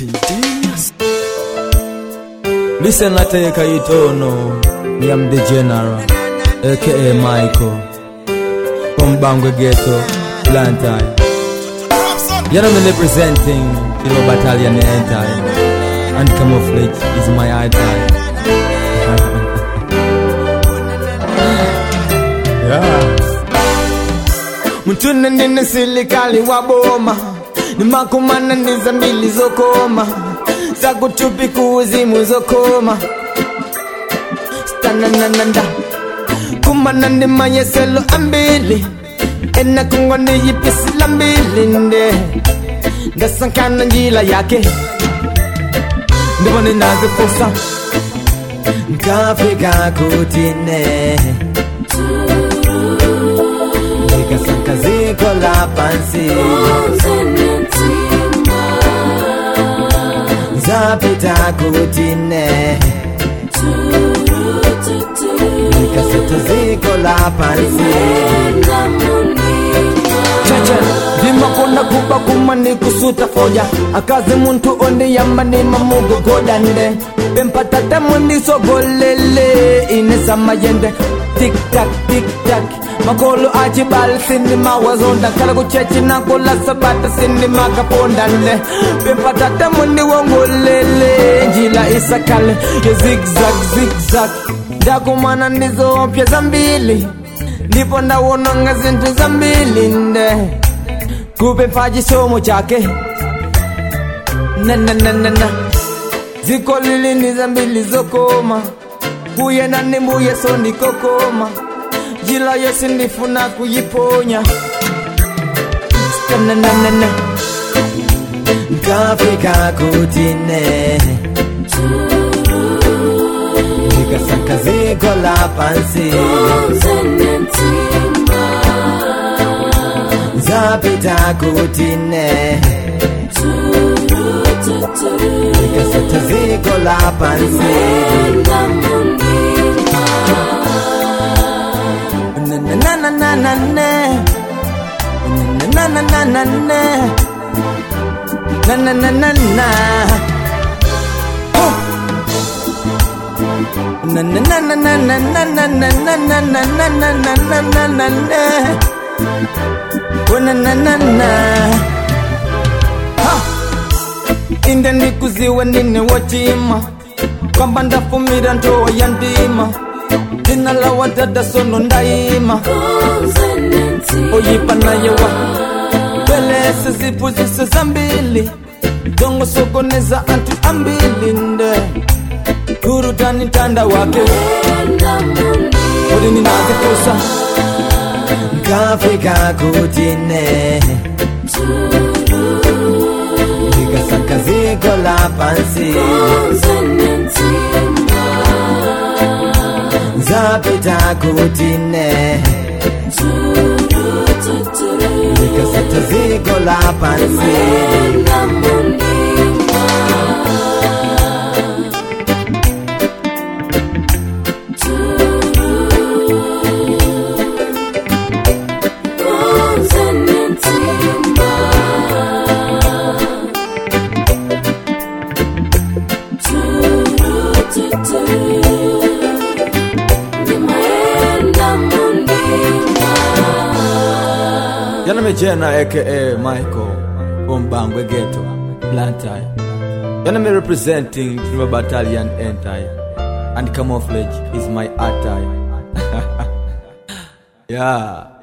Genius. Listen, I take a itono. I am the general, aka Michael, from Bangwe Ghetto, Blantyre. You know me representing Kilo Battalion the entire, and camouflage is my attire. Yeah. Mutune nini silikali waboma, ni makumana niza mbili zokoma, za kutupi kuzimu zokoma. Stanananda kumana ndi mayeselo ambili, ena kungwa ndi yipisi lambili nde, ndasankana njila yake, ndibone nazi fosa, nkafika kutine, sanka ziko la pansi, zapita kutine, nikaseta ziko la pansi. Chacha dima kona kuba kumani kusuta foja, akaze muntu ondi yamba ni mamugo godande, bempata temundi sogolele inesa mayende, tik tak tik tak. Makolo ajibal sinima wazonda, kala kuchechi na kola sabata sinima kapondande, pimpata tamundi wongolele, njila isakale ya zigzag zigzag, jakumana nizo opya zambili, ndipo ndawononga zintu zambili nde, kupe faji somo chake, na na na na na, ziko lili ni zambili zokoma, buye na nimbuye sondi kokoma, jila yesi nifuna kuyiponya. Stananana nkafika kutine, nikasaka ziko la pansi, zapita kutine, nikasaka ziko la pansi. Na na na na na na na na na na na na na na oh na na na na na na na na na na na na na na na na na oh na na na na ha inde nikuziwe nini wachima kwamba ndafumira ntoa ya ndima, dina la wadada sono ndaima, oyipa na yewa belese zipuzise zambili, dongo sokoneza antu ambili nde, kurutani tanda wake, odini nazi kosa, nkafika kutine, nikasaka ziko la pansi, zapita kutine, nikaseta ziko la pansi. Yana me Jenna aka Michael from Bangwe Ghetto, Blantyre. Yana me representing Kilo Battalion entire, and camouflage is my attire. Yeah.